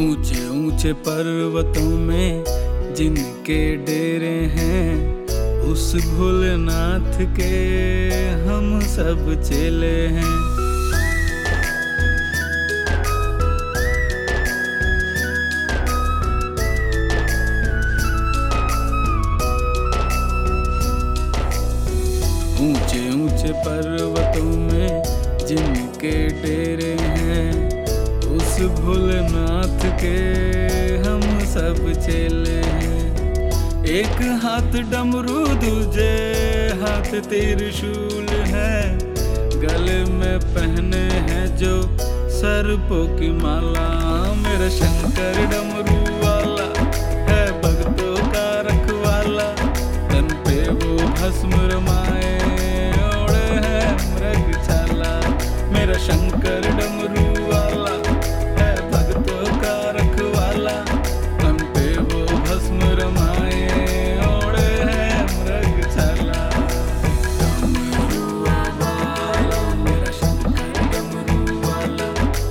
ऊंचे ऊंचे पर्वतों में जिनके डेरे हैं, उस भोलेनाथ के हम सब चेले हैं। ऊंचे ऊंचे पर्वतों में जिनके डेरे हैं, उस भोलेनाथ के हम सब चेले हैं। एक हाथ डमरू दूजे हाथ त्रिशूल है, गले में पहने हैं जो सर्पों की माला। मेरा शंकर डमरू वाला है भक्तों का रखवाला, तन पे वो भस्म रमाए ओढ़े है मृग छाला। मेरा शंकर डमरू वाला है भक्तों का रखवाला, तन पे वो भस्म रमाए ओढ़े है मृग छाला। डमरू वाला मेरा शंकर डमरू वाला,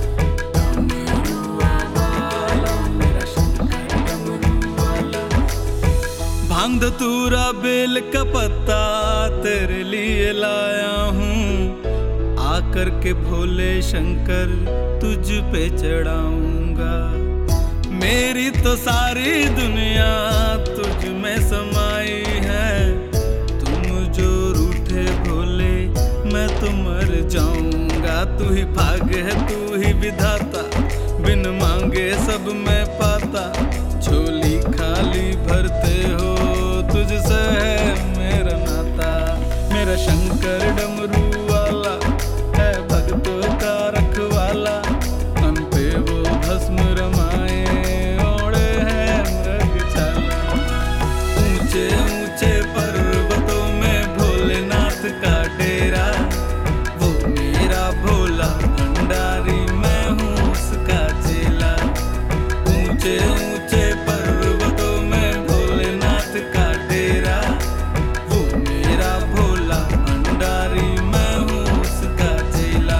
डमरू वाला मेरा शंकर डमरू वाला। भांग धतूरा बेल का पत्ता तेरे लिए लाया हूँ, आकर के भोले शंकर तुझ पे चढ़ाऊंगा। मेरी तो सारी दुनिया तुझ में समाई है, तुम जो रूठे भोले मैं तो मर जाऊंगा। तू ही भाग्य है तू ही विधाता, बिन मांगे सब मैं पाता। झोली खाली भरते हो तुझसे है मेरा नाता। मेरा शंकर डमरू वाला है भक्तों का रखवाला, हम पे वो भस्म रमाए ओढ़े है मृग छाला। ऊंचे ऊंचे पर्वतों में भोलेनाथ का डेरा, वो मेरा भोला भंडारी मैं हूँ उसका चेला। ऊंचे ऊंचे पर्वतों में भोलेनाथ का डेरा, वो मेरा भोला भंडारी मैं हूँ उसका चेला।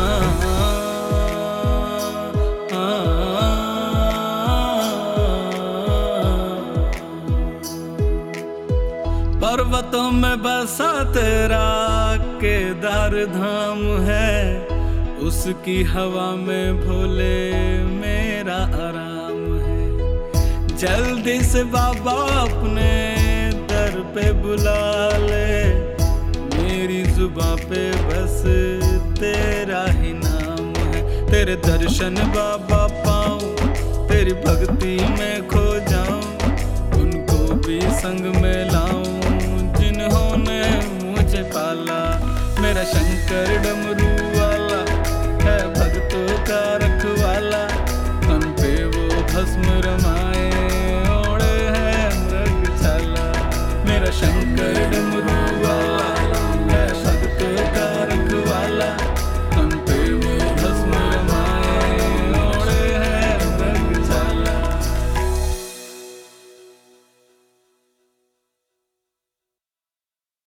पर्वतों में बसा तेरा केदार धाम है, उसकी हवा में भोले मेरा आराम है। जल्दी से बाबा अपने दर पे बुला ले, मेरी जुबां पे बस तेरा ही नाम है। तेरे दर्शन बाबा पाऊं, तेरी भक्ति में खो जाऊं, उनको भी संग में लाऊं जिन्होंने मुझे पाला। मेरा शंकर डमरू